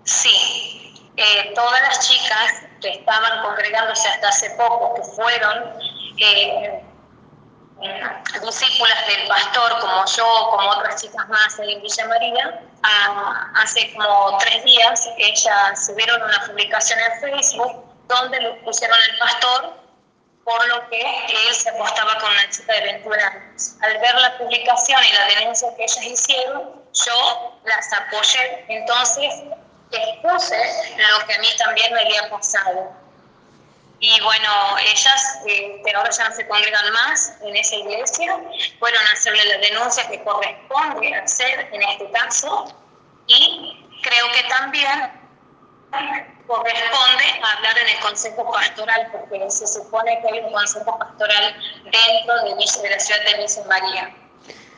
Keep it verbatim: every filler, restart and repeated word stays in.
Sí, eh, todas las chicas que estaban congregándose hasta hace poco, que fueron eh, discípulas del pastor, como yo, como otras chicas más en Villa María, a, hace como tres días ellas subieron una publicación en Facebook donde le pusieron al pastor por lo que él se acostaba con una chica de veintiún años. Al ver la publicación y la denuncia que ellas hicieron, yo las apoyé, entonces expuse lo que a mí también me había pasado. Y bueno, ellas eh, que ahora ya no se congregan más en esa iglesia, fueron a hacerle la denuncia que corresponde hacer en este caso, y creo que también corresponde hablar en el Consejo Pastoral, porque se supone que hay un Consejo Pastoral dentro de, de la ciudad de Villa María.